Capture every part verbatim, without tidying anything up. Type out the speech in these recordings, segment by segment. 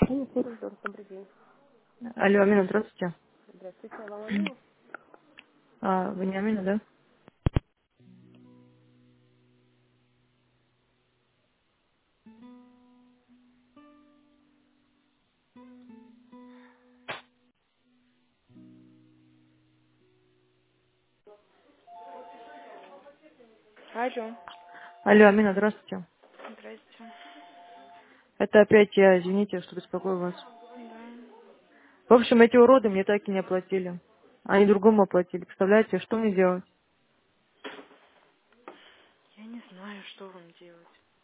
Ну, Форекс, добрый день. Алло, Амина, здравствуйте. Здравствуйте, а вам Амина? А, вы не Амина, да? Алло. Алло, Амина, здравствуйте. Здрасте. Это опять я, извините, что беспокою вас. Да. В общем, эти уроды мне так и не оплатили. Они другому оплатили. Представляете, что мне делать? Я не знаю, что вам делать.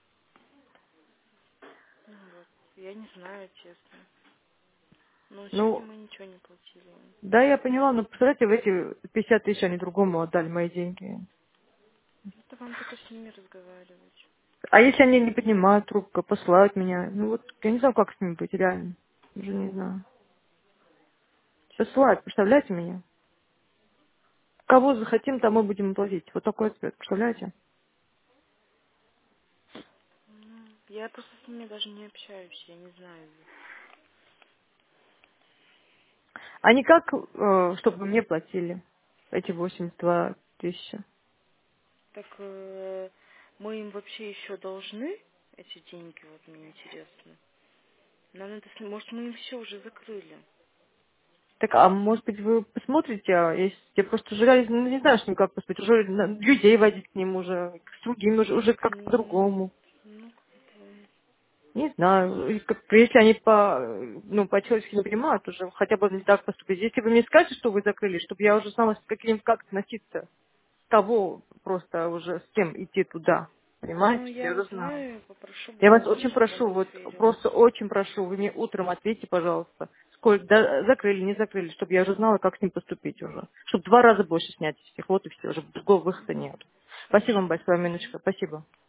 Ну вот. Я не знаю, честно. Но сегодня Ну, мы ничего не платили им. да, я поняла, но представляете, в эти пятьдесят тысяч они другому отдали мои деньги. Это вам только с ними разговаривать. А если они не поднимают трубку, посылают меня? Ну вот, я не знаю, как с ними быть, реально. Уже не знаю. Посылают, представляете меня? Кого захотим, тому будем платить. Вот такой ответ, представляете? Ну, я просто с ними даже не общаюсь, я не знаю их. А не как, э, чтобы мне платили эти восемьдесят два тысячи. Так э, мы им вообще еще должны эти деньги, вот мне интересно. Нам надо, с- может, мы им все уже закрыли. Так, а может быть, вы посмотрите, а если я просто жалею, ну, не знаю, что как поступить, уже на- людей водить к ним уже, с другими, уже, уже как-то М, по-другому. Ну, как бы, Не знаю, и как- если они по, ну, по-человечески не понимают, уже хотя бы не так поступить. Если вы мне скажете, что вы закрыли, чтобы я уже знала, с каким, как относиться, с того просто уже, с кем идти туда. ну, Понимаете, что я я уже знала. узнаю и попрошу Я вас очень бухгалтера, чтобы прошу, они вот сверились. просто очень прошу, вы мне утром ответьте, пожалуйста, сколько да, закрыли, не закрыли, чтобы я уже знала, как с ним поступить уже. Чтобы два раза больше снять из всех, вот и все, уже другого выхода нет. Спасибо вам Хорошо. большое, Мгм. Миночка, спасибо.